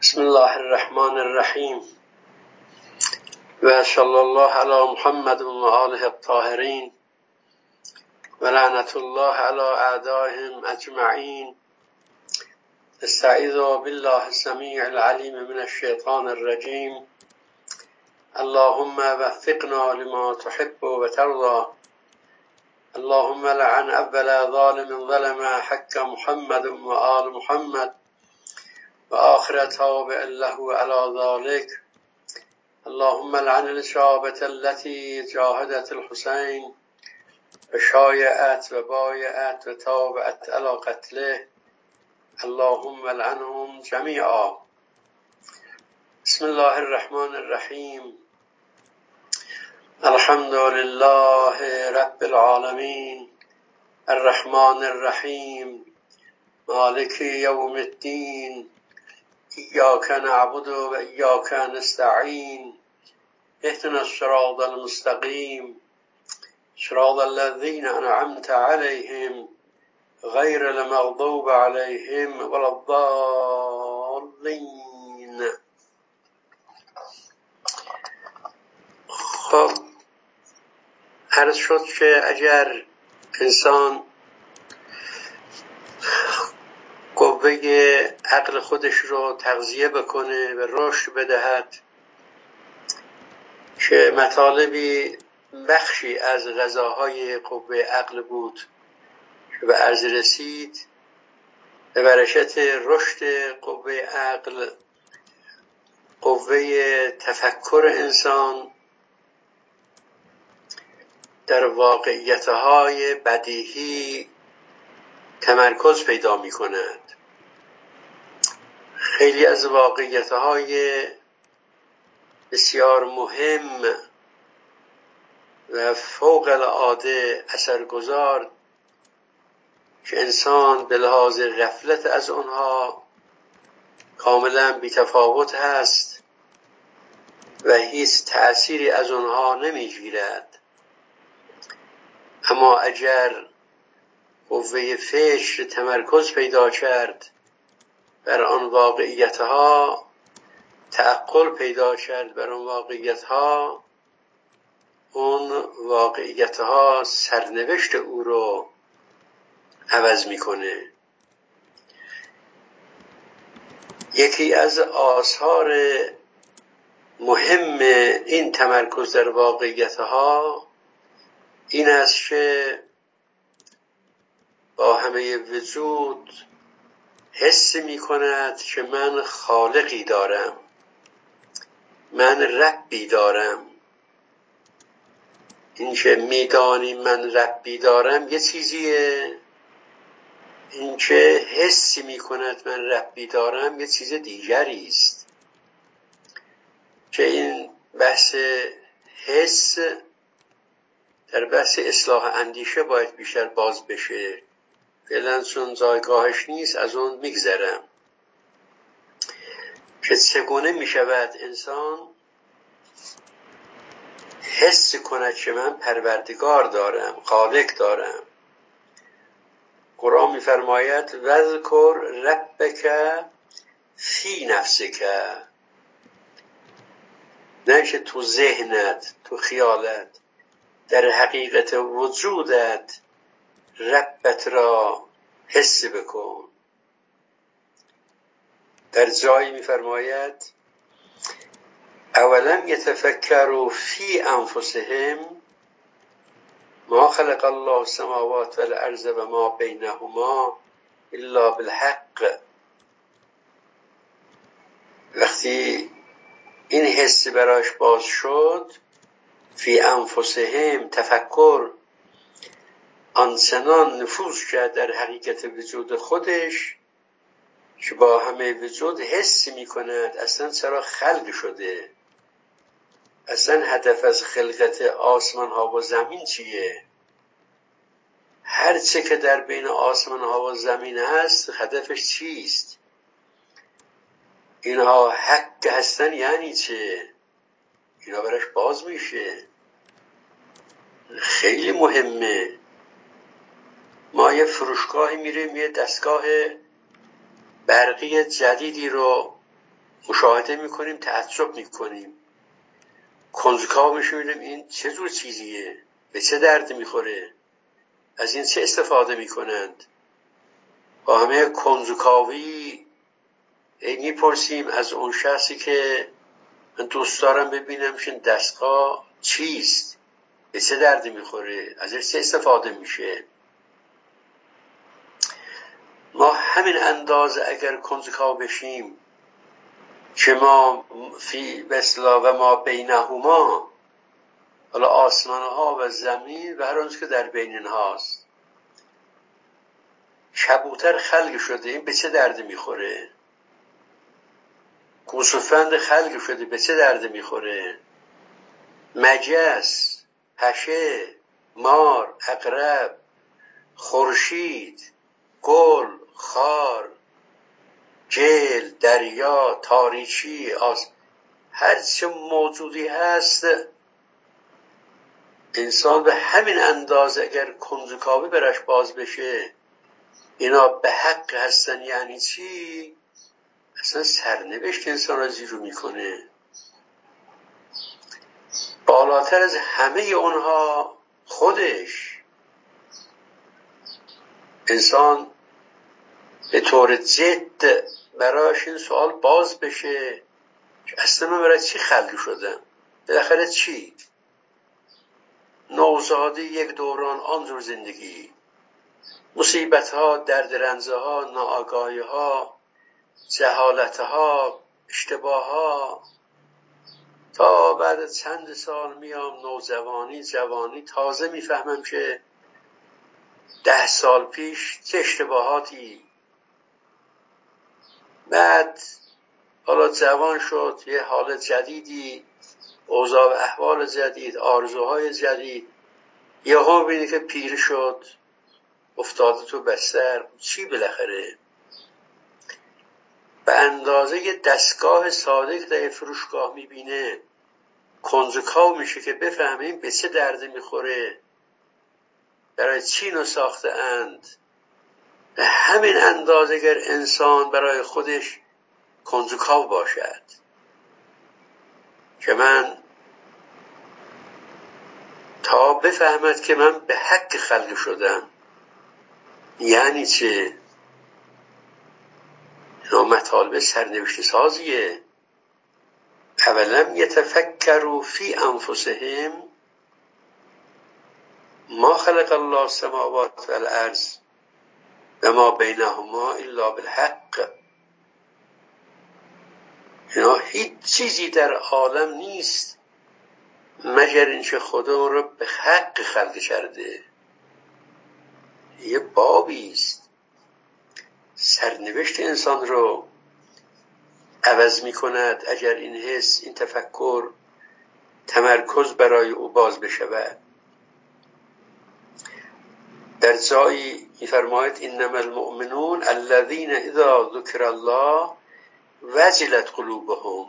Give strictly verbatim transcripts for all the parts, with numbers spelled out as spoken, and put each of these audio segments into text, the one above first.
بسم الله الرحمن الرحیم و صلی الله علی محمد و آله الطاهرین و لعنت الله علی اعدائهم اجمعین. استعیذ بالله السمیع العلیم من الشیطان الرجیم. اللهم وفقنا لما تحب و ترضى. اللهم لعن اول ظالم ظلم حق محمد و آل محمد و آخر تابع له على ذلك. اللهم لعن الشابة التي جاهدت الحسين وشايعت وبايعت وتابعت على قتله. اللهم لعنهم جميعا. بسم الله الرحمن الرحیم. الحمد لله رب العالمين الرحمن الرحیم مالك يوم الدين. إياك نعبد وإياك نستعين. اهدنا الصراط المستقيم صراط الذين أنعمت عليهم غير المغضوب عليهم ولا الضالين. خب عرض شد که اگر انسان قوه عقل خودش رو تغذیه بکنه و رشد بدهد، که مطالبی بخشی از غذاهای قوه عقل بود که به عرض رسید، به برکت رشد قوه عقل قوه تفکر انسان در واقعیتهای بدیهی تمرکز پیدا می کند. خیلی از واقعیتهای بسیار مهم و فوق العاده اثرگذار که انسان به لحاظ غفلت از آنها کاملا بی‌تفاوت هست و هیچ تأثیری از آنها نمیگیرد، اما اگر قوه فکر تمرکز پیدا کرد بر آن واقعیتها، تعقل پیدا کرد بر آن واقعیتها، اون واقعیتها سرنوشت او رو عوض میکنه. یکی از آثار مهم این تمرکز در واقعیتها این است که با همه وجود حس می کند که من خالقی دارم، من ربی دارم. این که میدانی من ربی دارم یه چیزیه، این که حسی می کند من ربی دارم یه چیز دیگری است. که این بحث حس در بحث اصلاح اندیشه باید بیشتر باز بشه، فعلا چون جایگاهش نیست از اون میگذرم. که چگونه میشود انسان حس کند که من پروردگار دارم، خالق دارم. قرآن میفرماید وذکر ربک فی نفسک، نه که تو ذهنت، تو خیالت، در حقیقت وجودت ربت را حس بکن. در جایی میفرماید اولم یتفکروا فی انفسهم ما خلق الله السماوات والارض و ما بینهما الا بالحق. وقتی این حس براش باز شد، فی انفسهم، تفکر آنچنان نفوذ کرد در حقیقت وجود خودش که با همه وجود حس می کند اصلا چرا خلق شده، اصلا هدف از خلقت آسمان ها و زمین چیه، هر چه که در بین آسمان ها و زمین هست هدفش چیست، اینها حق هستن یعنی چه، اینا براش باز میشه. خیلی مهمه. ما یه فروشگاهی میریم، یه دستگاه برقی جدیدی رو مشاهده میکنیم، تعجب میکنیم، کنجکاو میشیم این چه جور چیزیه، به چه درد میخوره، از این چه استفاده میکنند. با همه کنجکاوی میپرسیم از اون شخصی که من دوست دارم ببینم این دستگاه چیست، به چه دردی میخوره، ازش چه استفاده میشه. ما همین اندازه اگر کنجکاو بشیم که ما فی بسلا و ما بینهما، حالا آسمان ها و زمین و هر آنچه که در بین اینهاست، کبوتر خلق شده، این به چه درد میخوره، گوسفند خلق شده، به چه درد میخوره، مگس، پشه، مار، عقرب، خورشید، گل، خار، جل، دریا، تاریکی، آس، هر چه موجودی هست، انسان به همین اندازه اگر کنجکاوی برش باز بشه اینا به حق هستن یعنی چی، اصلا سرنوشت انسان را زیرو میکنه. بالاتر از همه اونها خودش، انسان به طور جد برایش این سوال باز بشه که اصلا من برای چی خلق شدم، بالاخره چی؟ نوزادی یک دوران آنجور زندگی، مصیبت ها، درد رنجه ها، ناآگاهی ها، جهالت ها، اشتباه ها، تا بعد چند سال میام نوجوانی، جوانی، تازه میفهمم که ده سال پیش چه اشتباهاتی، بعد حالا جوان شد، یه حال جدیدی، اوضاع و احوال جدید، آرزوهای جدید، یه هم بینی که پیر شد، افتاده تو بستر، چی بالاخره؟ به اندازه یه دستگاه ساده که در فروشگاه میبینه کنجکاو میشه که بفهمیم به چه درد میخوره، برای چی اینو ساخته اند. به همین اندازه اگر انسان برای خودش کنجکاو باشد که من تا بفهمد که من به حق خلق شدم یعنی چه، اینا مطالب سرنوشت سازیه. اولم یتفکروا فی انفسهم ما خلق الله السماوات والارض و ما بینهما الا بالحق. اینا هیچ چیزی در عالم نیست مگر اینکه خدا اون رو به حق خلق کرده. یه بابی است سرنوشت انسان رو عوض می کند اگر این حس، این تفکر، تمرکز برای او باز بشود. در جایی می‌فرماید انما المؤمنون الذين اذا ذکر الله وجلت قلوبهم.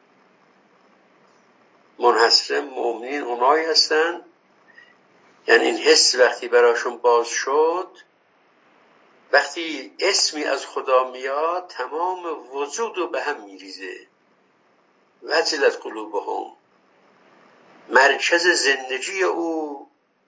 منحصر مؤمنین اونایی هستند یعنی این حس وقتی براشون باز شد، وقتی اسمی از خدا میاد تمام وجود رو به هم میریزه. وجلت قلوبهم، مرکز زندگی او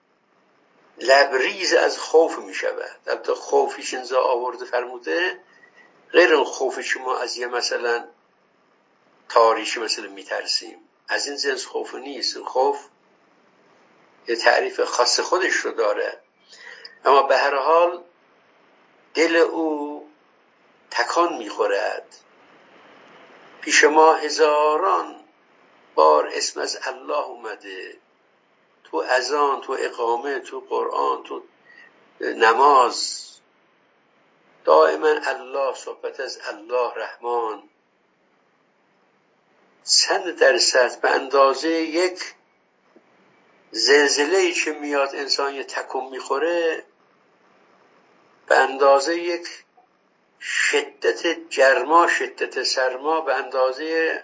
لبریز از خوف می شود. البته خوفیش اینجا آورده فرموده غیر اون خوفی که ما از یه مثلا تاریکی مثلا می ترسیم، از این جنس خوف نیست. خوف یه تعریف خاص خودش رو داره، اما به هر حال دل او تکان می خورد. پیش ما هزاران بار اسم از الله اومده، تو اذان، تو اقامه، تو قرآن، تو نماز، دائما الله، صحبت از الله رحمان. چند درصد به اندازه یک زلزله‌ای که میاد انسان یه تکون میخوره، به اندازه یک شدت گرما، شدت سرما، به اندازه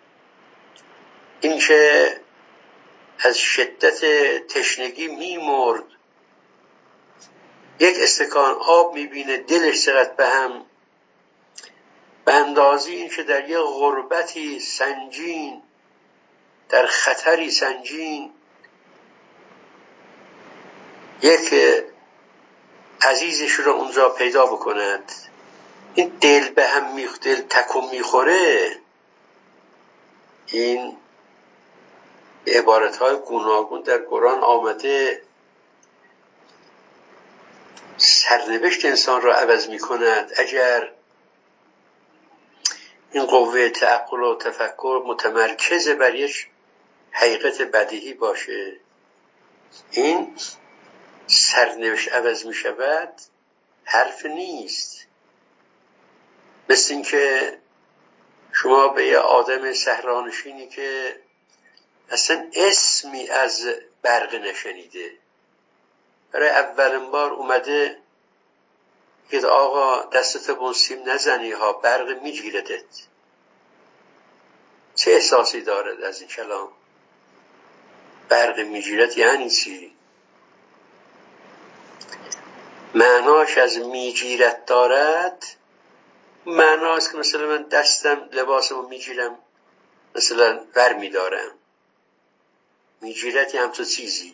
این که از شدت تشنگی میمرد، یک استکان آب میبینه دلش چقدر به هم به اندازه این که در یه غربتی سنگین، در خطری سنگین، یک عزیزش رو اونجا پیدا بکند، این دل به هم می دل تکون میخوره. این عبارت‌های گوناگون در قرآن آمده، سرنوشت انسان را عوض می‌کند اگر این قوه تعقل و تفکر متمرکز بر یک حقیقت بدیهی باشه. این سرنوشت عوض می‌شود حرف نیست. مثل این که شما به یه آدم صحرانشینی که اصلا اسمی از برق نشنیده، برای اولین بار اومده که آقا دستت بونسیم نزنی ها برق میگیردت، چه احساسی دارد از این کلام؟ برق میگیرد یعنی چی؟ معناش از میگیرد دارد معناست که مثلا من دستم لباسمو میگیرم، مثلا ور میدارم. میگیرد یه همچون چیزی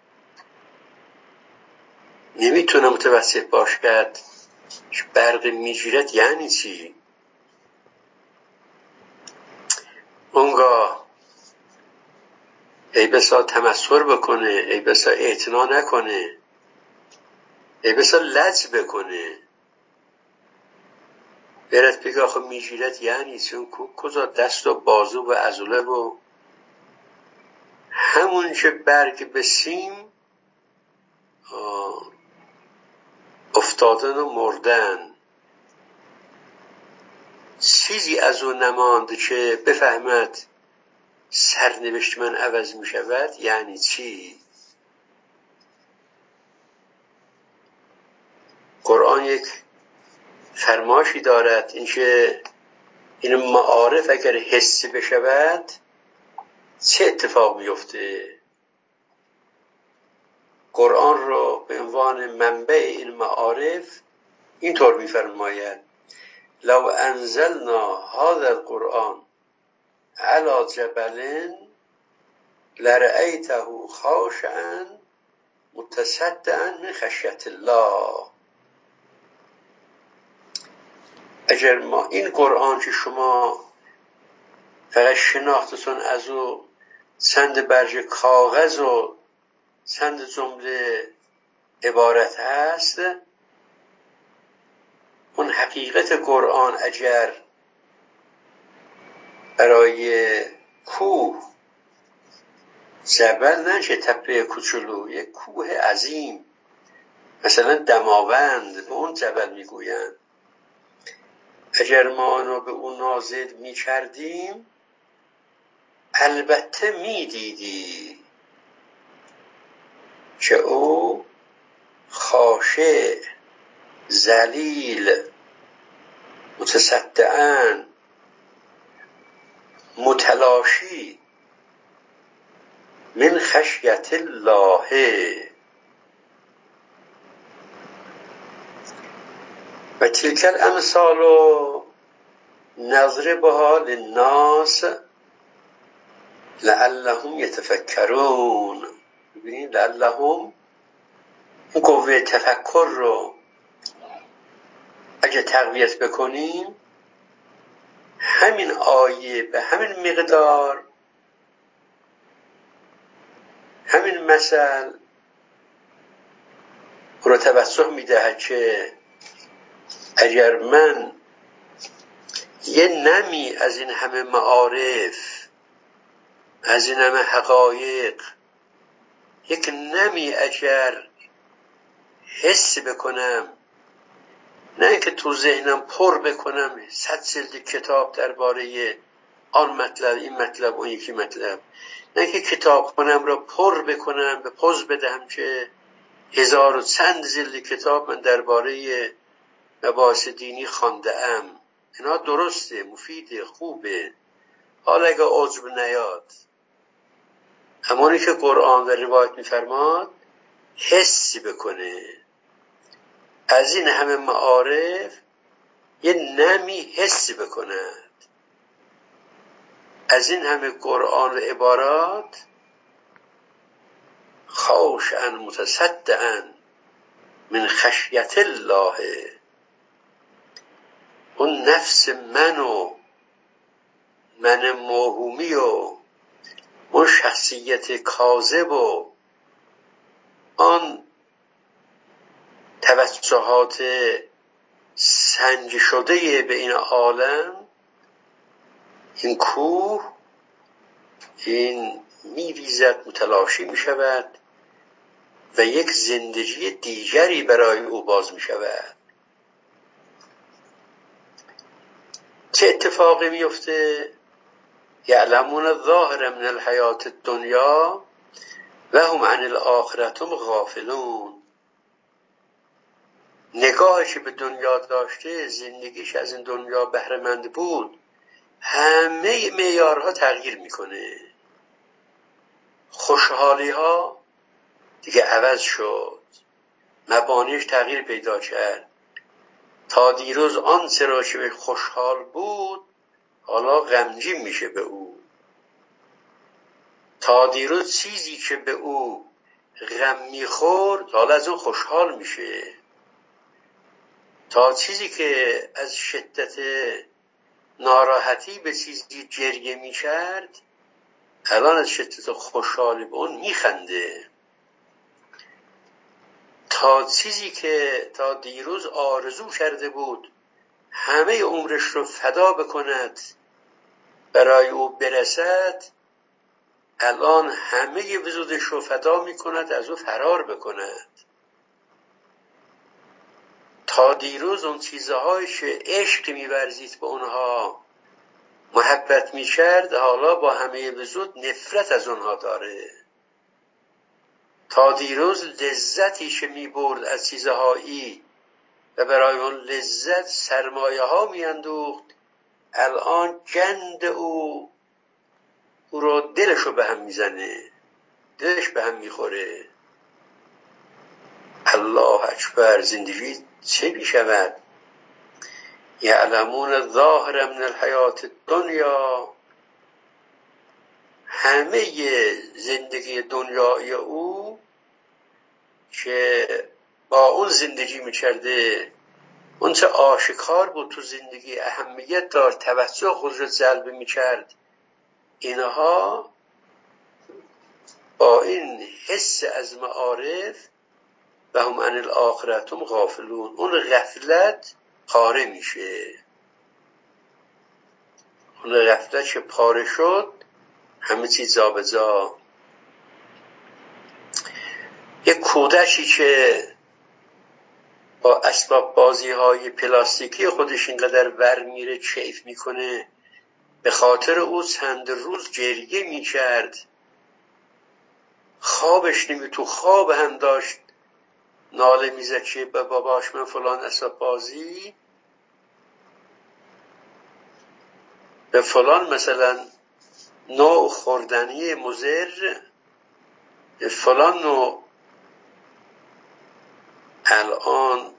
نمیتونه متوسط باش کرد. برق میگیرد یعنی چی؟ اونگاه ای بسا تمسخر بکنه، ای بسا اعتنا نکنه، ای بسا لج بکنه، برد بگه آخه میگیرد یعنی چون کجا دست و بازو و عضله و همون که برگ به سیم افتادن و مردن، چیزی از اون نماند که بفهمد سرنوشت من عوض می شود یعنی چی؟ قرآن یک فرماشی دارد، این که این معارف اگر حسی بشود چه اتفاق میفته. قرآن رو به عنوان منبع این معارف اینطور میفرماید: لو انزلنا هذا القرآن على جبل لرأيته خاشعا متصدعا من خشیت الله. اگر ما این قرآن که شما فقط شناختتون از او چند برج کاغذ و چند جمله عبارت هست، اون حقیقت قرآن اگر برای کوه، جبل نشه تپه کوچولو، یک کوه عظیم مثلا دماوند به اون جبل میگویند، اگر ما آنو به اون نازل میکردیم البته میدیدی که او خاشع، ذلیل، متصدعاً، متلاشی من خشیت الله. و تلک الامثال نضربها للناس لعلهم یتفکرون. ببینید لعلهم، این قوه تفکر رو اگه تقویت بکنیم، همین آیه به همین مقدار، همین مثل رو توسط میدهد که اگر من یه نمی از این همه معارف، از این همه حقایق، یک نمی اگر حس بکنم، نه اینکه تو ذهنم پر بکنم صد جلد کتاب درباره آن مطلب، این مطلب، اون یکی مطلب، نه اینکه کتابخونم را پر بکنم، به پوز بدهم که هزار و چند جلد کتاب من درباره مباحث دینی خوانده ام. اینا درسته، مفیده، خوبه، حالا اگه عجب نیاد، همونی که قرآن و روایت میفرماد حسی بکنه از این همه معارف یه نمی حس بکند. از این همه قرآن و عبارات خاشعا متصدعا من خشیت الله، اون نفس من و من موهومی و اون شخصیت کاذب و آن توسعات سنج شده به این عالم، این کوه این میریزد، متلاشی می شود و یک زندگی دیگری برای او باز می شود. چه اتفاقی می افته؟ یعلمون الظاهر من الحیات الدنیا و هم عن الاخرة هم غافلون. نگاهش به دنیا داشته، زندگیش از این دنیا بهره مند بود، همه معیارها تغییر میکنه. خوشحالی ها دیگه عوض شد، مبانیش تغییر پیدا کرد. تا دیروز آن چرا که خوشحال بود حالا غمگین میشه به او. تا دیروز چیزی که به او غم میخورد حالا از اون خوشحال میشه. تا چیزی که از شدت ناراحتی به چیزی جریه میکرد الان از شدت خوشحالی به اون میخنده. تا چیزی که تا دیروز آرزو کرده بود همه عمرش رو فدا بکند برای او برسد، الان همه وجودش رو فدا میکند از او فرار بکند. تا دیروز اون چیزهایش عشق می‌ورزید به اونها، محبت می‌کرد، حالا با همه وجود نفرت از اونها داره. تا دیروز لذتی که می‌برد از چیزهایی و برای اون لذت سرمایه ها می‌اندوخت، الان گند او او رو دلش رو به هم میزنه، دلش به هم میخوره. الله اکبر، زندگی چه میشود؟ یعلمون الظاهر من الحیات الدنیا، همه زندگی دنیای او که با اون زندگی میکرده، اون چه آشکار بود تو زندگی اهمیت داشت، توجه خود رو جلب میکرد، اینها با این حس از معارف و هم عن الاخرة هم غافلون، اون غفلت پاره میشه. اون غفلت که پاره شد همه چیز جا به جا. یک کودکی که با اسباب بازی های پلاستیکی خودش اینقدر ور میره، کیف میکنه، به خاطر او چند روز گریه میکرد، خوابش نمی تو خواب هم داشت ناله میزد که به باباش من فلان اسباب بازی به فلان مثلا نوع خوردنی مضر، فلان نوع الان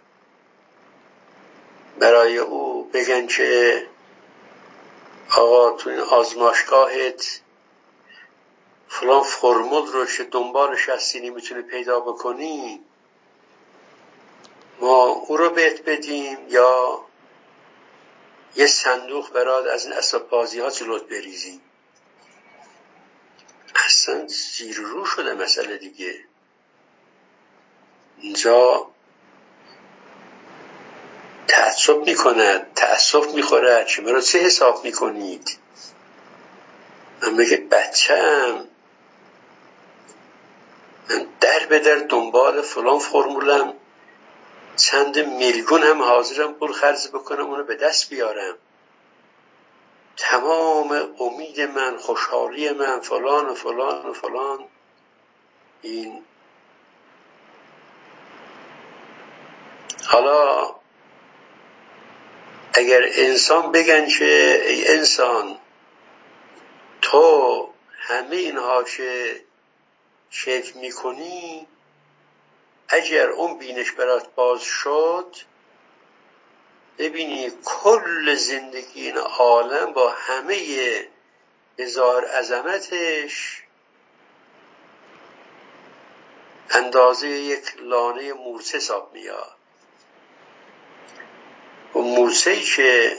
برای او بگن که آقا تو این آزمایشگاهت فلان فرمول رو که دنبالش هستی نمیتونی پیدا بکنی، ما او رو بهت بدیم یا یه صندوق برات از این اسباب بازی ها جلوت بریزیم. اصلا زیر رو شده مسئله دیگه. اینجا تعصب میکند، تأسف میخورد که مرا چه حساب میکنید؟ من بگه بچه‌ام، من در به در دنبال فلان فرمولم، چند میلیون هم حاضرم پول خرج بکنم اونو به دست بیارم، تمام امید من، خوشحالی من فلان و فلان و فلان. این حالا اگر انسان بگن که ای انسان تو همه اینها که کیف میکنی، اگر اون بینش برات باز شد ببینی کل زندگی این عالم با همه هزار عظمتش اندازه یک لانه مورچه حساب میاد. و مورچه‌ای که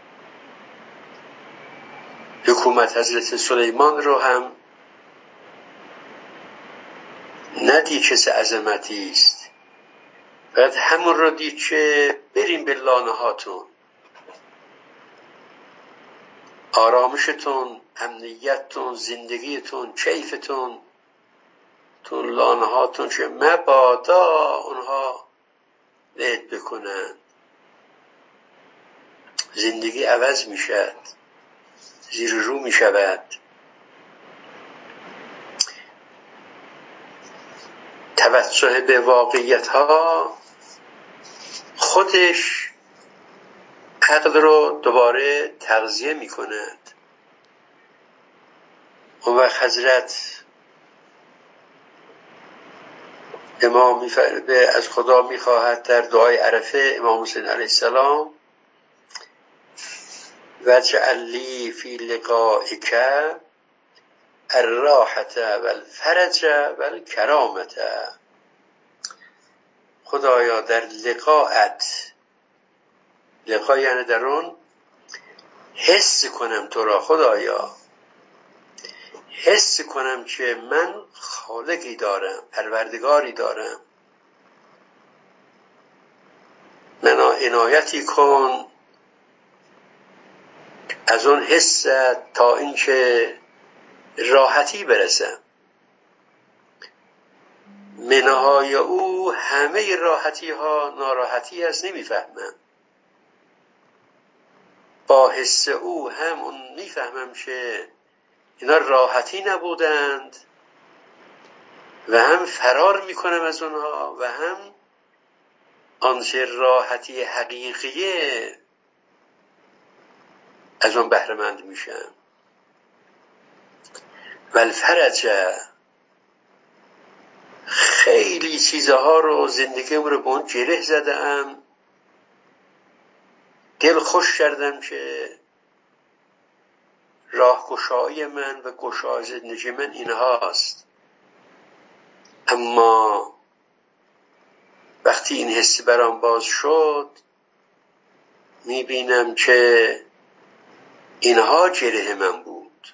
حکومت حضرت سلیمان رو هم ندید چه عظمتی است، بعد همون رو دید که بریم به لانه هاتون، آرامشتون، امنیتتون، زندگیتون، کیفتون تو لانه هاتون که مبادا اونها لید بکنن. زندگی عوض میشد، زیر رو میشود. توجه به واقعیت ها خودش عقل رو دوباره تغذیه میکند. اون وقت حضرت امام از خدا میخواهد در دعای عرفه امام حسین علیه السلام واجعل لی فی لقائک الراحة والفرج والکرامة، خدایا در لقاءت، لقا یعنی در اون حس کنم تو را، خدایا حس کنم که من خالقی دارم، پروردگاری دارم، منا عنایتی کن از اون حس تا اینکه راحتی برسم. منهای او همه راحتی ها ناراحتی است، نمیفهمم. با حس او هم اون میفهمم که اینا راحتی نبودند و هم فرار میکنم از اونها و هم آنچه راحتی حقیقیه از اون بهره مند میشم. والفرج، خیلی چیزها رو زندگیم رو به اون گره زدم، دل خوش کردم که راه گشایی من و گشای زندگی من اینهاست. اما وقتی این حس برام باز شد میبینم که اینها گره من بود،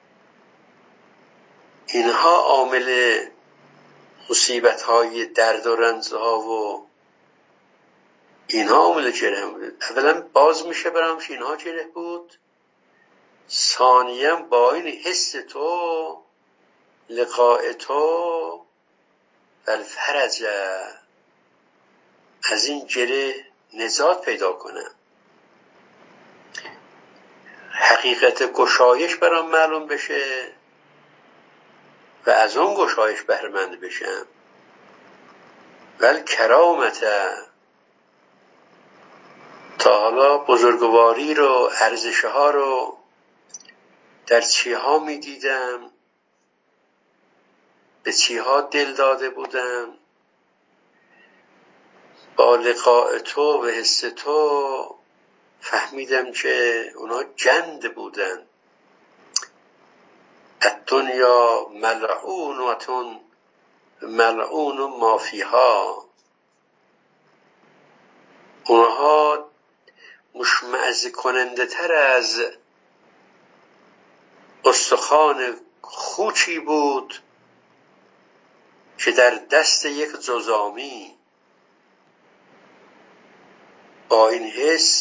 اینها عامل مصیبت های درد و رنج ها و اینها عامل گره من بود. اولا باز میشه برام که اینها گره بود، ثانیا با این حس تو، لقاء تو والفرج، از این گره نجات پیدا کنم، حقیقت گشایش برام معلوم بشه و از اون گشایش بهره مند بشم. والکرامت، تا حالا بزرگواری رو، ارزش ها رو در چیها می دیدم، به چیها دل داده بودم، با لقاء تو و حس تو فهمیدم که اونا جند بودن. الدنیا ملعونة ملعون ما فیها، اونها مشمئز کننده تر از استخوان خوچی بود که در دست یک جزامی. با این حس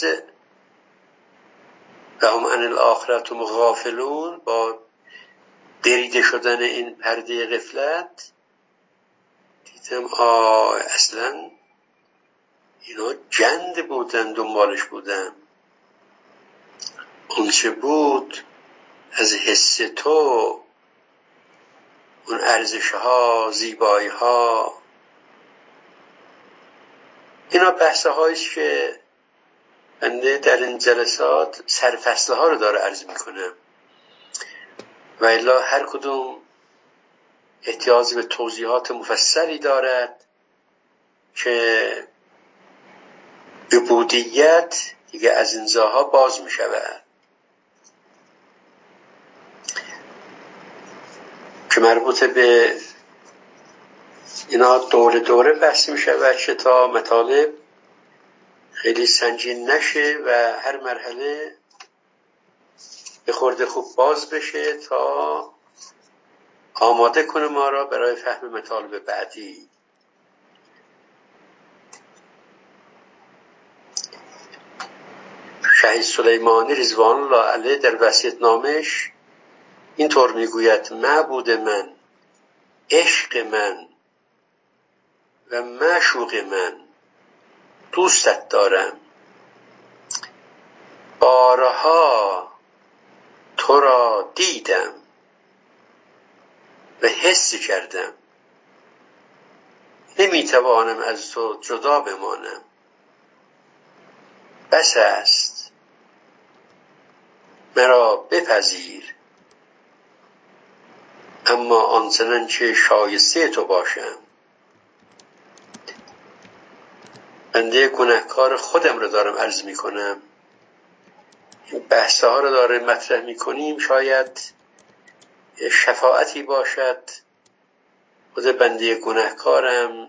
و هم عن الآخرة هم غافلون، با دریده شدن این پرده غفلت دیدم آه اصلا اینا جند بودن، دنبالش بودن. اون چه بود از حس تو، اون ارزش ها، زیبایی ها، اینا بحث هاییست که بنده در این جلسات سرفصله ها رو داره عرض میکنم و الا هر کدوم احتیاج به توضیحات مفصلی دارد که عبودیت دیگه از این زاها باز می شود که مربوط به اینا دوره دوره بحث می شود چه تا مطالب خیلی سنگین نشه و هر مرحله به خورده خوب باز بشه تا آماده کنه ما را برای فهم مطالب بعدی. شهید سلیمانی رضوان الله علیه در وصیت نامش اینطور میگوید: معبود من، عشق من و معشوق من، دوستت دارم. بارها تو را دیدم و حس کردم، نمیتوانم از تو جدا بمانم. بس است، مرا بپذیر، اما آنچنان که شایسته تو باشم. بنده گناهکار خودم رو دارم عرض می کنم. این بحثه ها رو داره مطرح می کنیم، شاید شفاعتی باشد خود بنده گناهکارم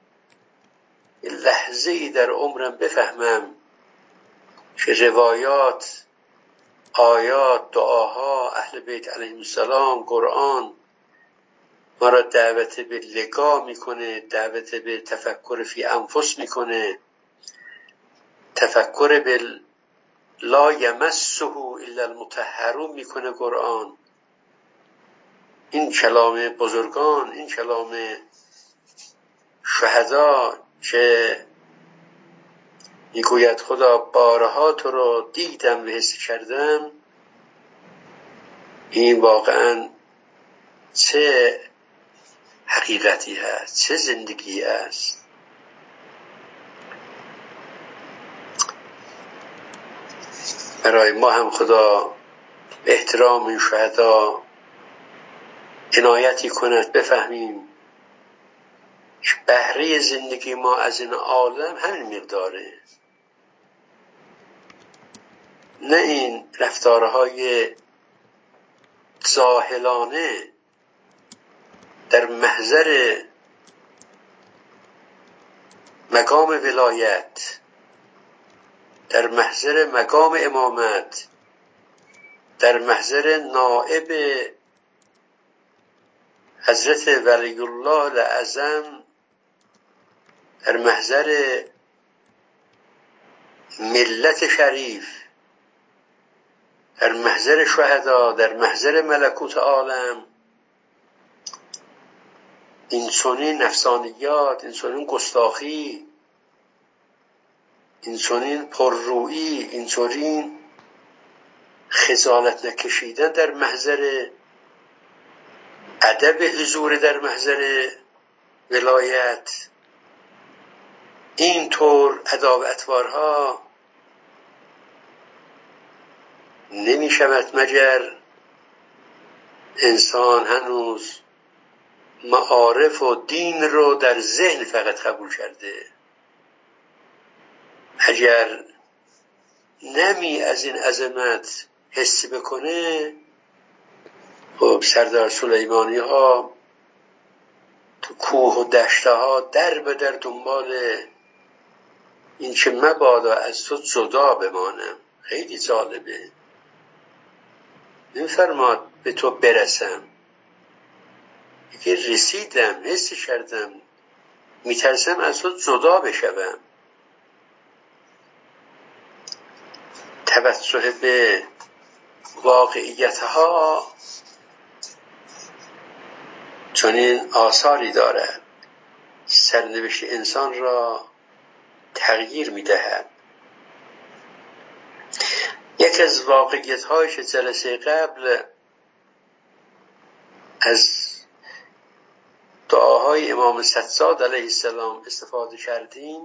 لحظه ای در عمرم بفهمم که روایات، آیات، دعاها اهل بیت علیهم السلام، قرآن ما را دعوت به لقا میکنه، دعوت به تفکر فی انفس میکنه، تفکر به لا یمسه الا المطهرون میکنه قرآن. این کلام بزرگان، این کلام شهدا که میگوید خدا بارها تو رو دیدم و حس کردم، این واقعا چه حقیقتی هست، چه زندگی است. برای ما هم خدا به احترام این شهدا عنایتی کند، بفهمیم که بهره زندگی ما از این عالم همین مقداره، نه این رفتارهای جاهلانه در محضر مقام ولایت، در محضر مقام امامت، در محضر نائب حضرت ولی الله الاعظم، در محضر ملت شریف، در محضر شهدا، در محضر ملکوت عالم، این چنین نفسانیات، این چنین گستاخی، این چنین پررویی، این چنین خجالت نکشیدن در محضر ادب حضور در محضر ولایت، این طور ادا و اطوارها نمی شود مگر انسان هنوز معارف و دین رو در ذهن فقط قبول کرده. اگر نمی از این عظمت حس بکنه، خب سردار سلیمانی ها تو کوه و دشته ها در به در دنبال این که مبادا از تو جدا بمانم. خیلی جالبه، نمی‌فرماد به تو برسم، دیگه رسیدم، حس کردم، میترسم از تو جدا بشوم. توجه به واقعیتها چنین آثاری دارد، سرنوشت انسان را تغییر میدهد. یک از واقعیت‌هایی که جلسه قبل از دعاهای امام سجاد علیه السلام استفاده کردیم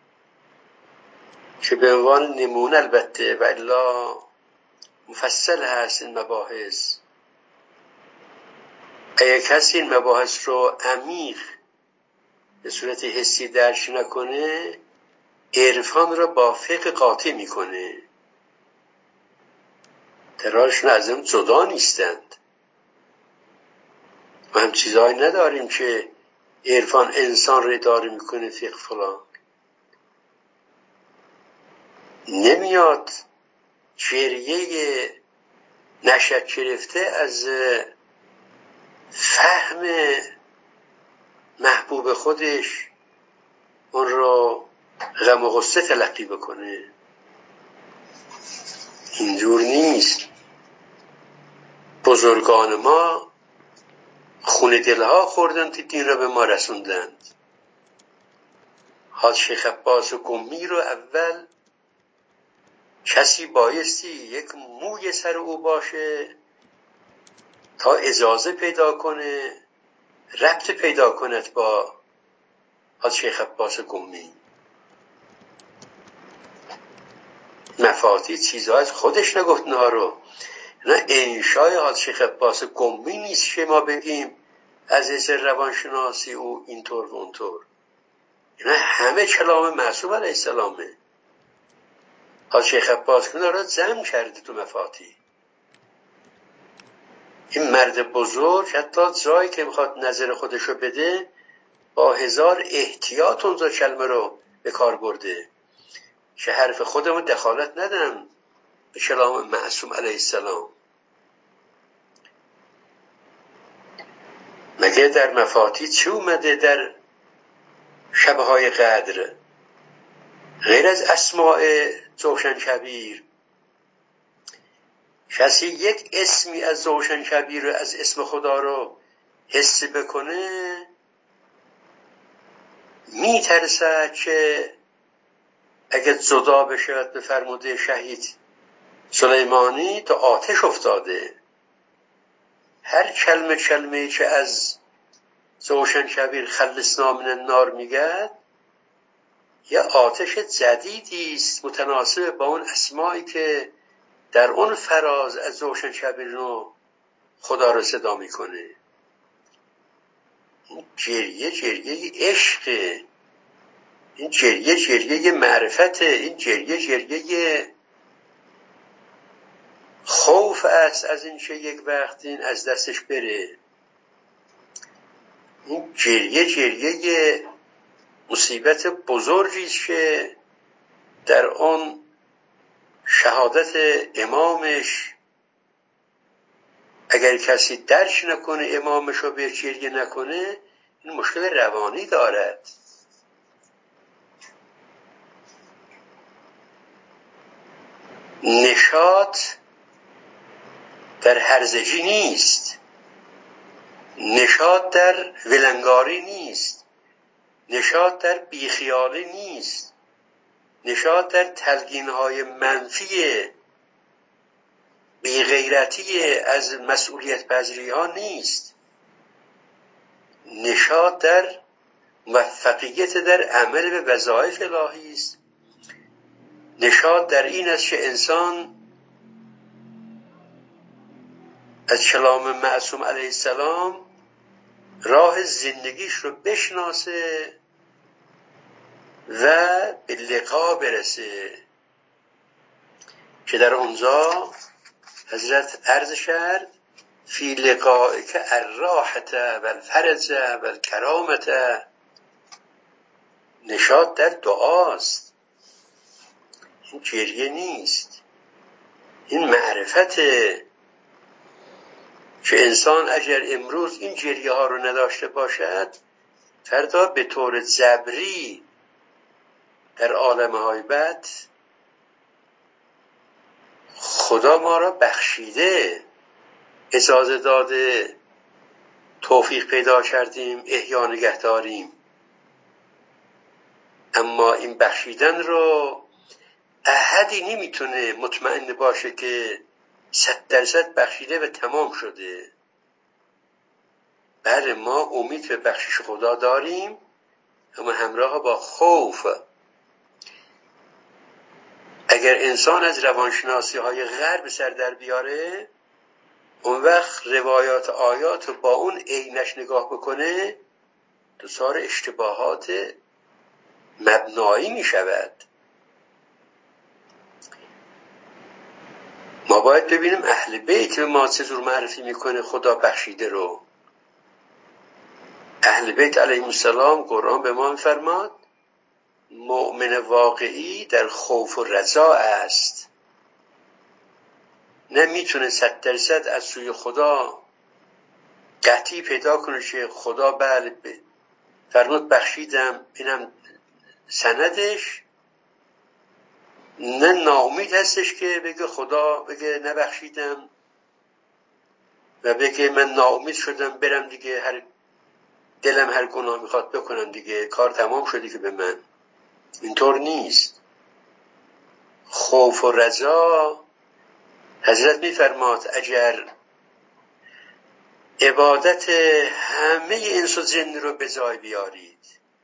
که به عنوان نمونه البته و الا مفصل هست این مباحث، اگر کسی این مباحث رو عمیق به صورت حسی درک نکنه عرفان را با فقه قاطع میکنه، در حالشون از هم جدا نیستند. ما هم چیزهایی نداریم که عرفان انسان را اداره میکنه، فقه فلان. نمیاد جریه نشأت گرفته از فهم محبوب خودش اون رو غم و غصه تلقی بکنه. اینجور نیست. بزرگان ما خون دلها خوردن تا دین را به ما رسوندند. حاج شیخ عباس گمی رو اول کسی بایستی یک موی سر او باشه تا اجازه پیدا کنه، ربط پیدا کند با حاج شیخ عباس گمی. مفاتی چیزها از خودش نگفت نه رو، نه انشای حاج شیخ عباس گمی نیست که ما بگیم از اثر روانشناسی او اینطور و اونطور. نه همه کلام معصوم علیه السلامه. حاج شیخ عباس گمی را جمع کرده تو مفاتی. این مرد بزرگ حتی جایی که میخواد نظر خودشو بده با هزار احتیاط اونجا کلمه رو به کار برده که حرف خودمون دخالت ندن به کلام معصوم علیه السلام. مگه در مفاتی چی اومده در شبهای قدر غیر از اسماء جوشن کبیر؟ کسی یک اسمی از جوشن کبیر رو از اسم خدا رو حس بکنه میترسه که اگر جدا بشود به فرموده شهید سلیمانی تو آتش افتاده. هر کلمه کلمه که از جوشن کبیر خلصنا من النار میگه یه آتش جدیدی است متناسب با اون اسمایی که در اون فراز از جوشن کبیر رو خدا رو صدا میکنه. این جریه جریه عشقه، این جریه جریه معرفته، این جریه جریه خوف است از این که یک وقت این از دستش بره. این جریه جریه مصیبت بزرگی است که در آن شهادت امامش اگر کسی درک نکنه، امامش رو به گریه نکنه، این مشکل روانی دارد. نشاط در هرزگی نیست، نشاط در ولنگاری نیست، نشاط در بیخیالی نیست، نشاط در تلقین‌های منفی بیغیرتی از مسئولیت پذیری ها نیست. نشاط در موفقیت در عمل به وظایف الهی است. نشاط در این است که انسان از کلام معصوم علیه السلام راه زندگیش رو بشناسه و به لقا برسه که در اونجا حضرت عرض کرد فی لقائک الراحة و الفرج و الکرامة. نشاط در دعاست، این گریه نیست. این معرفته که انسان اگر امروز این جریه ها رو نداشته باشد فردا به طور جبری در عالم های بد خدا ما را بخشیده، اجازه داده، توفیق پیدا کردیم، احیا نگه داریم، اما این بخشیدن رو احدی نمیتونه مطمئن باشه که صد درصد بخشیده و تمام شده. بله ما امید به بخشش خدا داریم، اما همراه با خوف. اگر انسان از روانشناسی های غرب سر در بیاره، اون وقت روایات آیات با اون عینش نگاه بکنه، دچار اشتباهات مبنایی می شود. ما باید ببینیم اهل بیت به ما چطور معرفی میکنه خدا بخشیده رو. اهل بیت علیهم السلام قرآن به ما میفرماد مؤمن واقعی در خوف و رجا است، نمیتونه صد درصد از سوی خدا قطعی پیدا کنه که خدا بله فرمود بخشیدم اینم سندش، نه ناامید هستش که بگه خدا بگه نبخشیدم و بگه من ناامید شدم برم دیگه هر دلم هر گناه میخواد بکنم دیگه کار تمام شده که به من. اینطور نیست. خوف و رجا حضرت میفرماد اگر عبادت همه انس و جن رو به جای بیارید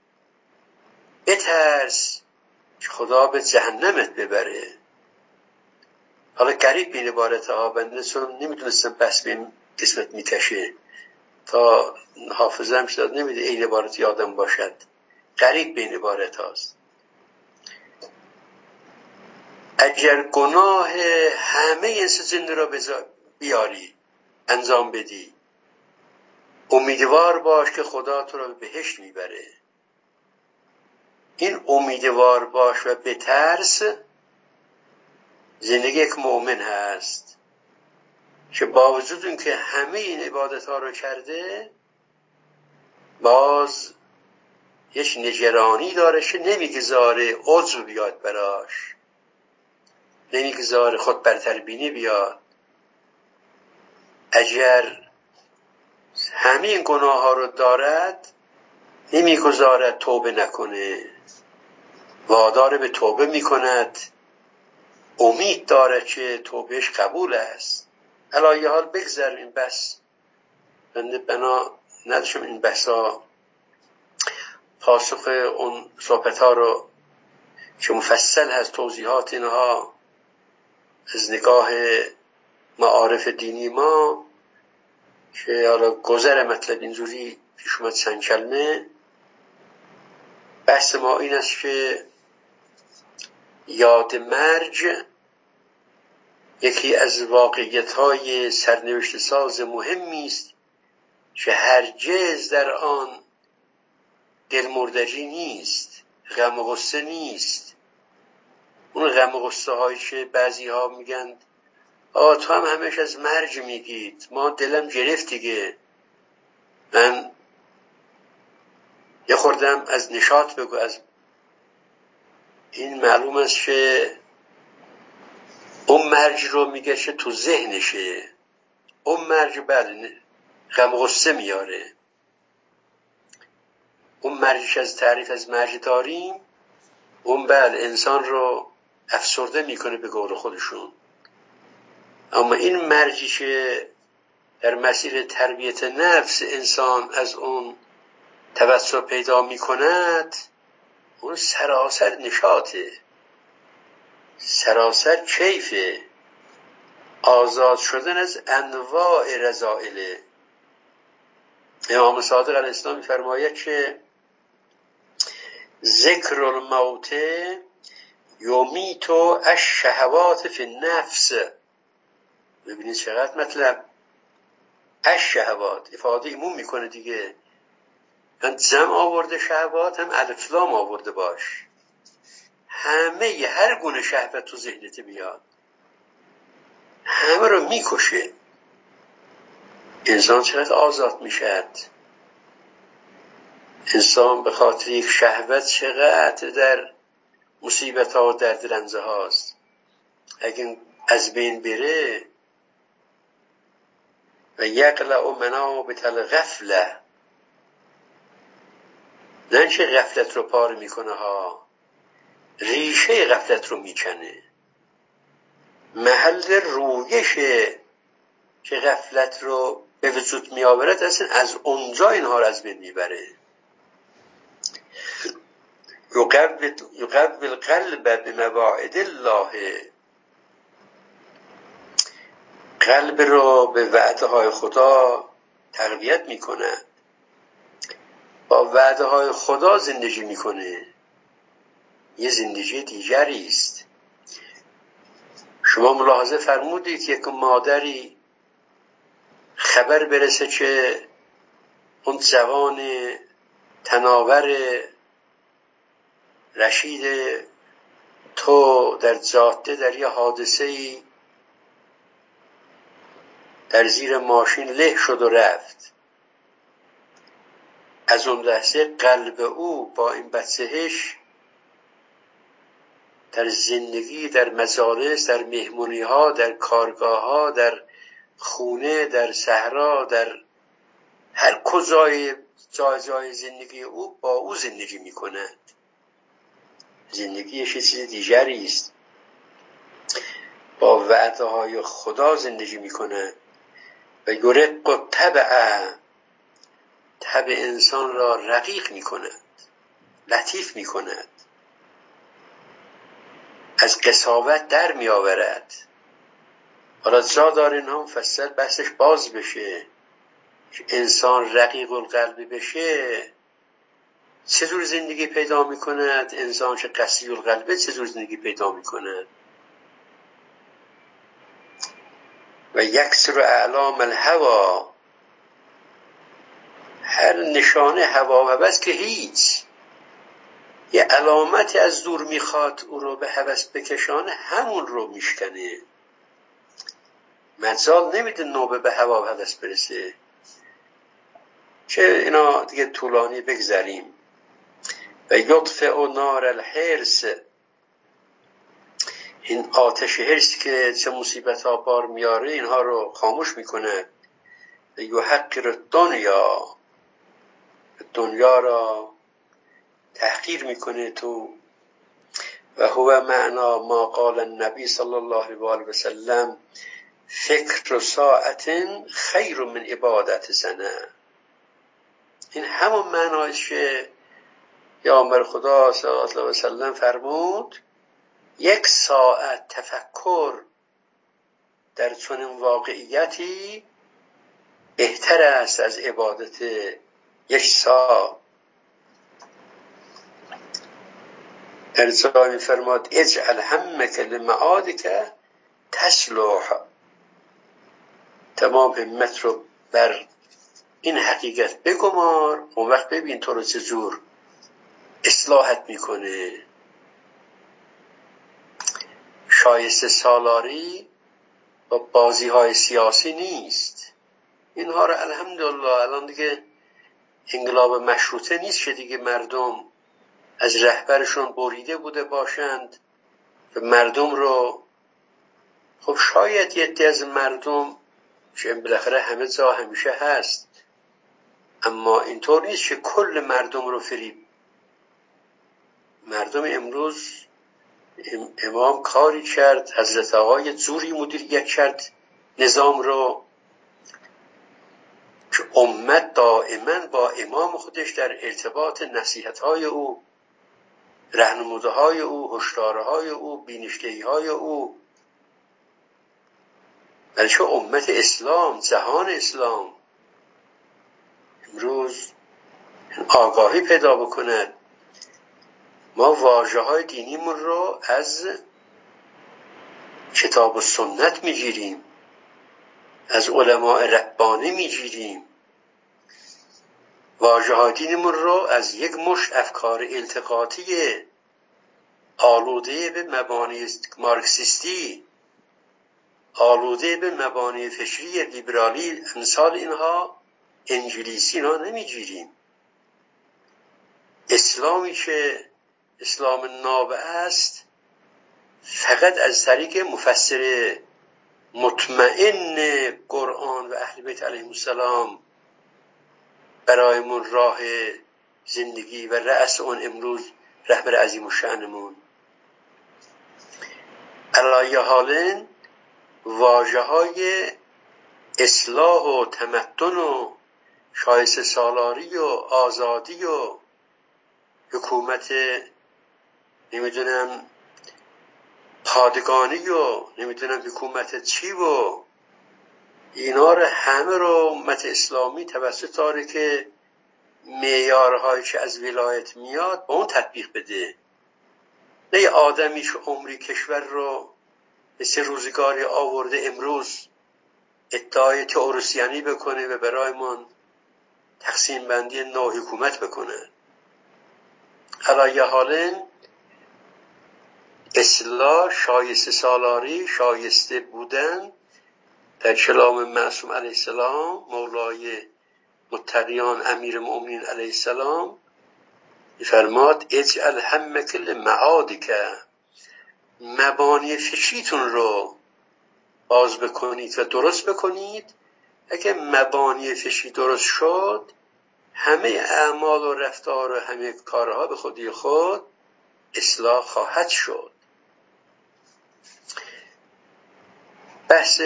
بترس که خدا به جهنمت ببره. حالا قریب بین عبارت ها بنده چون نمیدونستم بس به این قسمت میکشه تا حافظم شد نمیده این عبارت یادم باشد، قریب بین عبارت هاست. اگر گناه همه انس جن را بیاری انجام بدی امیدوار باش که خدا تو را به بهشت میبره. این امیدوار باش و بترس زندگی یک مؤمن هست که با وجود این که همه این عبادت ها رو کرده باز یک نگرانی داره که نمیگذاره عجب بیاد براش، نمیگذاره خود برتربینی بیاد. اگر همه این گناه ها رو دارد نمیگذارد توبه نکنه، وادار به توبه میکند، امید داره که توبهش قبول است. علایه حال بگذر این بس بنده بنا نداشتم این بحثا پاسخ اون صحبت ها رو که مفصل هست توضیحات اینها از نگاه معارف دینی ما که حالا گذر مطلب اینجوری پیش اومد چند کلمه. بحث ما این است که یاد مرج یکی از واقعیت‌های سرنوشت ساز مهمی است که هرگز در آن دلمردگی نیست، غم و غصه نیست. اون غم و غصه هایی که بعضی ها میگن آه تو هم همش از مرج میگید، ما دلم گرفت دیگه، من یه خوردم از نشاط بگو. از این معلوم است که اون مرج رو میگه که تو ذهنشه، اون مرج بله غم و غصه میاره. اون مرجش از تعریف از مرج داریم، اون بله انسان رو افسرده میکنه به قول خودشون. اما این مرجی که در مسیر تربیت نفس انسان از اون توسع پیدا میکند اون سراسر نشاطه، سراسر کیفه، آزاد شدن از انواع رذائله. امام صادق علیه السلام می‌فرماید که ذکر الموت یمیت الشهوات فی النفس. ببینید چقدر مطلب الشهوات افاده ایمون میکنه دیگه، هم جمع آورده شهوات هم الف لام آورده باش، همه هر گونه شهوت تو ذهنت میاد همه رو میکشه. انسان چقدر آزاد میشد، انسان به خاطر یک شهوت چقدر در مصیبت ها و درد رنجه هاست. اگه از بین بره و یقلع منابت الغفله، نه که غفلت رو پاره میکنه ها، ریشه غفلت رو میکنه، محل رویشه که غفلت رو به وجود میآورد اصلا از اونجا اینها رو از بین میبره. یقوی القلب بمواعظ الله، قلب رو به وعده های خدا تقویت میکنه، با وعده های خدا زندگی میکنه. یه زندگی دیگری است. شما ملاحظه فرمودید یک مادری خبر برسه که اون جوان تناور رشید تو در جاده در یه حادثه‌ای در زیر ماشین له شد و رفت. از اون لحظه قلب او با این بچهش در زندگی، در مجالس، در مهمونی ها، در کارگاه ها، در خونه، در صحرا، در هر کجای جای جای زندگی او با او زندگی می کند. زندگیش چیز دیگری است. با وعده های خدا زندگی می کند و یرق و طبع طبع انسان را رقیق می کند، لطیف می کند، از قساوت در می آورد. حالا جا داره اینا مفصل بحثش باز بشه. انسان رقیق القلب بشه چجور زندگی پیدا می کند؟ انسان که قسی القلبه چجور زندگی پیدا می کند؟ و یکسر اعلام الهوا، هر نشانه هوا و هوس که هیچ، یه علامت از دور میخواد او رو به هوس بکشانه، همون رو میشکنه. مجال نمیده نوبه به هوا و هوس برسه. چه اینا دیگه طولانی بگذاریم. و یطفئ نار الحرص، این آتش حرص که چه مصیبت ها بار میاره اینها رو خاموش میکنه. و یحقر دنیا، دنیا را تحقیر میکنه تو. و هو معنا ما قال النبی صلی الله علیه و آله و سلم فکر ساعت خیر من عبادت سنه. این همون معناش که پیامبر خدا صلی الله علیه و سلم فرمود یک ساعت تفکر در چنین واقعیتی بهتر است از عبادت یک سال. در جایی می‌فرماد اجعل همک لمعادک تصلح، تمام همت رو بر این حقیقت بگمار، اون وقت ببین تو رو چجور اصلاحت میکنه. شایسته سالاری با بازی های سیاسی نیست. اینها رو الحمدلله الان دیگه انقلاب مشروطه نیست که دیگه مردم از رهبرشون بریده بوده باشند و مردم رو، خب شاید یه عده از مردم که بالاخره همه جا همیشه هست، اما اینطور نیست که کل مردم رو فریب. مردم امروز امام کاری کرد، حضرت آقای جوری مدیریت کرد نظام رو که امت دائما با امام خودش در ارتباط، نصیحت‌های او، راهنمودهای او، هشدارهای او، بینشتهی‌های او. بلکه امت اسلام، جهان اسلام امروز آگاهی پیدا بکند. ما واژه‌های دینیمون رو از کتاب و سنت میگیریم، از علماء ربانی میگیریم. واژه‌های دینیمون رو از یک مشت افکار التقاطی آلوده به مبانی مارکسیستی، آلوده به مبانی فکری لیبرالی، امثال اینها، انگلیسی اینا نمیگیریم. اسلامی که اسلام نابع است فقط از طریق مفسر مطمئن قرآن و اهل بیت علیهم السلام برایمون راه زندگی و رأس اون امروز رهبر عظیم الشأنمون. علایه حالن واژه های اصلاح و تمدن و شایسته سالاری و آزادی و حکومت نمیدونم پادگانی و نمیدونم حکومت چی و اینا رو همه رو امت اسلامی توسط داره که معیارهایی که از ولایت میاد با اون تطبیق بده. نه یه آدمیش عمری کشور رو به سه روزگاری آورده امروز ادعای تئوریسیانی بکنه و برایمان تقسیم بندی نوع حکومت بکنه. علی حال اصلاح، شایسته سالاری، شایسته بودن در کلام معصوم علیه السلام، مولای متقیان امیر المؤمنین علیه السلام میفرماد اجعل همک لمعادک، مبانی فکریتون رو باز بکنید و درست بکنید. اگه مبانی فکری درست شد همه اعمال و رفتار و همه کارها به خودی خود اصلاح خواهد شد. بحث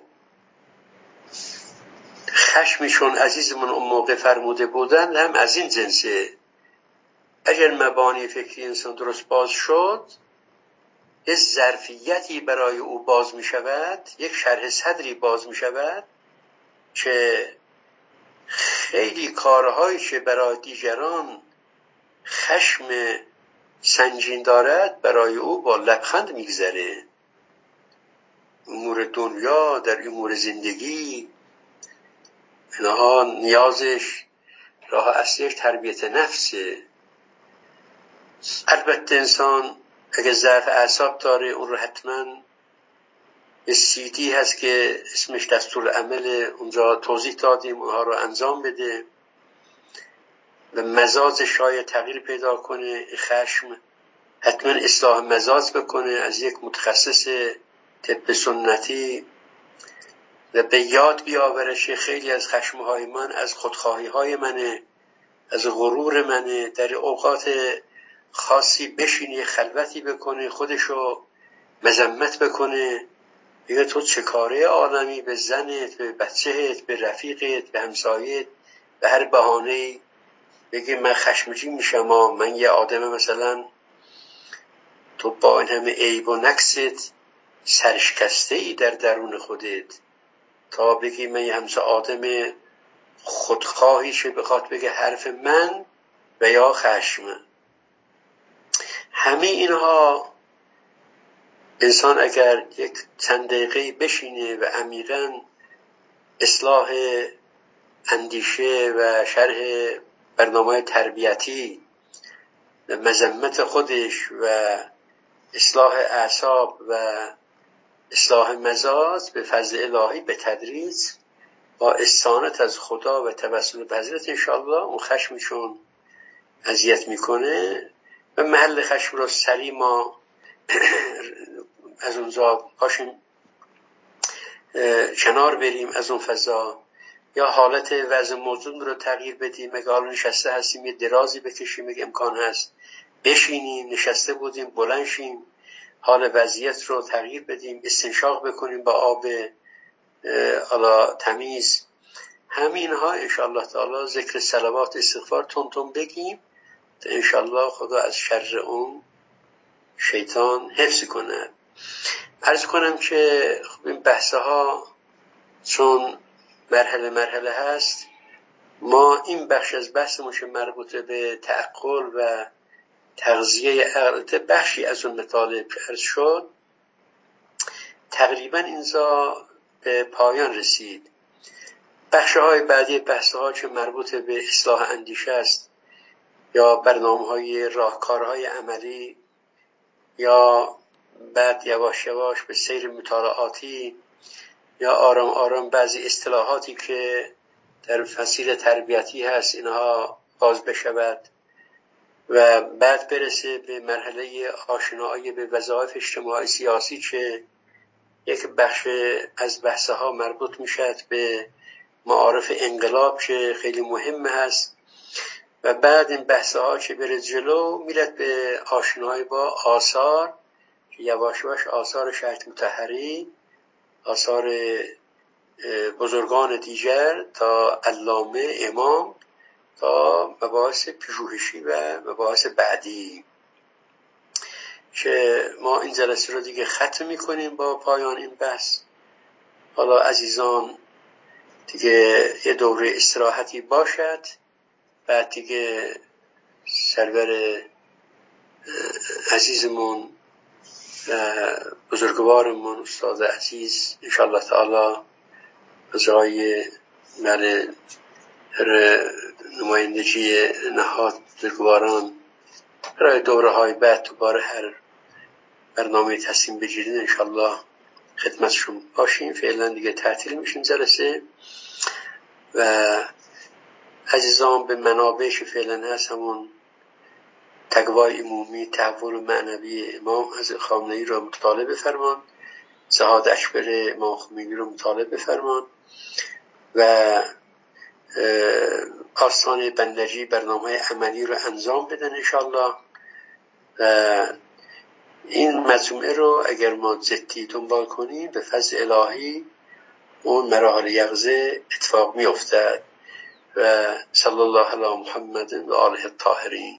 خشمشون عزیزمون اون موقع فرموده بودن هم از این جنسه. اگر مبانی فکری انسان درست باز شد یک ظرفیتی برای او باز می شود، یک شرح صدری باز می شود که خیلی کارهایی که برای دیگران خشم سنگین دارد برای او با لبخند میگذره. امور دنیا، در امور زندگی، اینها نیازش راه اصلیش تربیت نفسه. البته انسان اگه ضعف اعصاب داره اون رو حتما یه سیدی هست که اسمش دستورالعمل، اونجا توضیح دادیم اونها رو انجام بده و مزاجش شاید تغییر پیدا کنه. خشم حتما اصلاح مزاج بکنه از یک متخصص طب سنتی و به یاد بیاوره که خیلی از خشمهای من از خودخواهی های منه، از غرور منه. در اوقات خاصی بشینه خلوتی بکنه، خودشو مذمت بکنه، بگه تو چه کاره آدمی، به زنت، به بچهت، به رفیقت، به همسایت، به هر بهانه‌ای بگه من خشمگین میشم، من یه آدم مثلا، تو با این همه عیب و نقصت سرشکسته ای در درون خودت، تا بگی من یه همسا آدم خودخواهی شه بخواد بگه حرف من و یا خشم. همه اینها انسان اگر یک چند دقیقه بشینه و عمیقاً اصلاح اندیشه و شرح برنامه تربیتی و مذمت خودش و اصلاح اعصاب و اصلاح مزاج به فضل الهی به تدریج با استعانت از خدا و توسل به حضرت انشاءالله اون خشمشون اذیت میکنه و محل خشم رو سریع ما از اونجا پاشیم کنار بریم از اون فضا، یا حالت وضع موجود رو تغییر بدیم. اگه حالا نشسته هستیم یه درازی بکشیم، اگه امکان هست بشینیم، نشسته بودیم بلند شیم، حال وضعیت رو تغییر بدیم، استنشاق بکنیم با آب حالا تمیز. همین ها انشاءالله تعالی ذکر صلوات استغفار تون تون بگیم تا انشاءالله خدا از شر اون شیطان حفظ کنه. عرض کنم که خب این بحثه ها چون مرحله مرحله هست، ما این بخش از بحثمون مربوط به تعقل و تغذیه عقل، بخشی از اون مطالب عرض شد، تقریبا اینجا به پایان رسید. بخش‌های بعدی بحث‌ها که مربوط به اصلاح اندیشه است یا برنامه‌های راهکارهای عملی، یا بعد یواش یواش به سیر مطالعاتی، یا آرام آرام بعضی اصطلاحاتی که در فصیل تربیتی هست اینها باز بشود و بعد برسه به مرحله آشنایی به وظایف اجتماعی سیاسی که یک بخش از بحث‌ها مربوط میشد به معارف انقلاب که خیلی مهم هست، و بعد این بحث‌ها که بره جلو میرد به آشنایی با آثار که یواش یواش آثار شیخ مطهری، آثار بزرگان دیگر تا علامه امام، تا مباحث پژوهشی و مباحث بعدی که ما این جلسه رو دیگه ختم میکنیم با پایان این بحث. حالا عزیزان دیگه یه دوره استراحتی باشد، بعد دیگه سرور عزیزمون بزرگوارمون استاد عزیز انشاءالله تعالی جای بله نمایندگی نهاد بزرگواران برای دوره های بعد دوباره هر برنامه تصمیم بگیرین انشاءالله خدمتشون باشیم. فعلا دیگه تعطیل میشیم جلسه و عزیزان به منابعش فعلا هست همون تقوای عمومی تحول معنوی امام حضرت خامنه‌ای را مطالعه بفرمان، زهاد اکبر امام خمینی را مطالعه بفرمان و آستان بندگی برنامه عملی رو انجام بدن انشاءالله. و این مجموعه رو اگر ما جدی دنبال کنیم به فضل الهی اون مراحل یقظه اتفاق می افتد و صلی الله علی محمد و آله الطاهرین.